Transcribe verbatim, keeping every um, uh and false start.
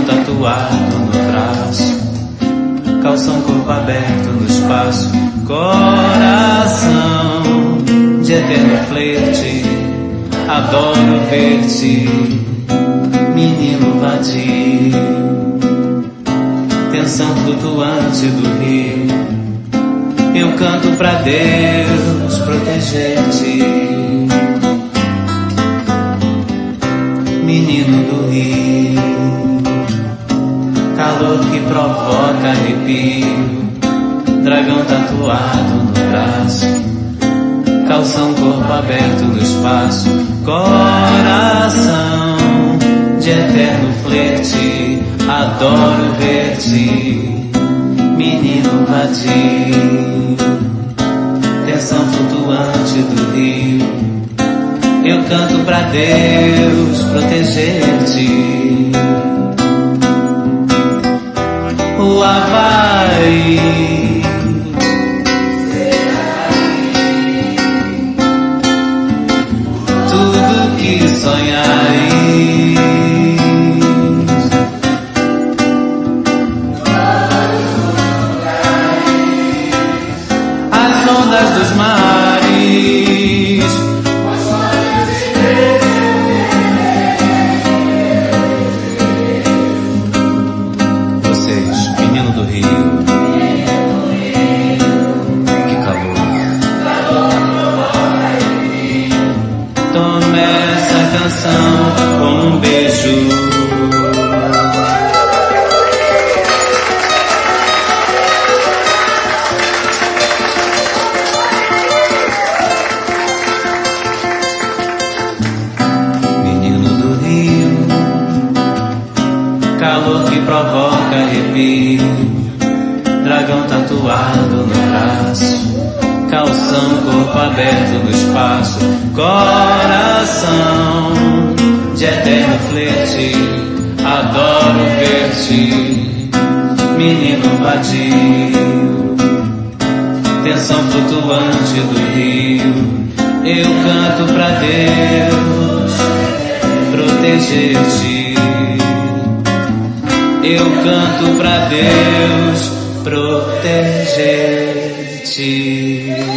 tatuado no braço, calção corpo aberto no espaço, coração de eterno flerte, adoro ver-te, menino vadio, tensão flutuante do rio, eu canto pra Deus proteger-te, menino do rio, calor que provoca arrepio, dragão tatuado no braço, calção corpo aberto no espaço, coração de eterno flerte, adoro ver-te, menino vadio, tensão flutuante do rio, eu canto pra Deus proteger-te. O Havaí, tudo que sonhais, as ondas dos mares, vocês, menino do Rio, que calor. Tome essa canção como um beijo, menino do Rio, calor que provoca arrepio, dragão tatuado no braço, calção corpo aberto no espaço, coração de eterno flerte, adoro ver-te, menino vadio, tensão flutuante do rio, eu canto pra Deus proteger-te, eu canto pra Deus proteger-te.